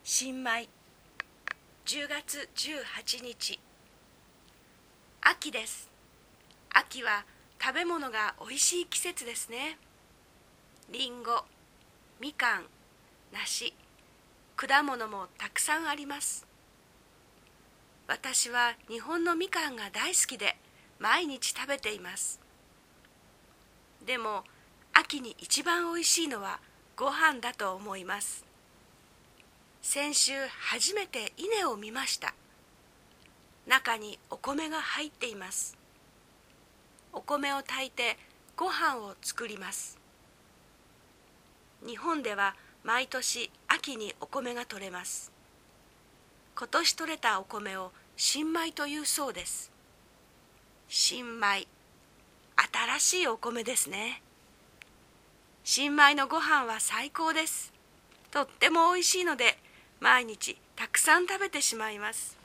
新米10月18日。秋です。秋は食べ物がおいしい季節ですね。りんご、みかん、梨、果物もたくさんあります。私は日本のみかんが大好きで毎日食べています。でも秋に一番おいしいのはご飯だと思います。先週初めて稲を見ました。中にお米が入っています。お米を炊いてご飯を作ります。日本では毎年秋にお米が取れます。今年取れたお米を新米というそうです。新米、新しいお米ですね。新米のご飯は最高です。とってもおいしいので毎日たくさん食べてしまいます。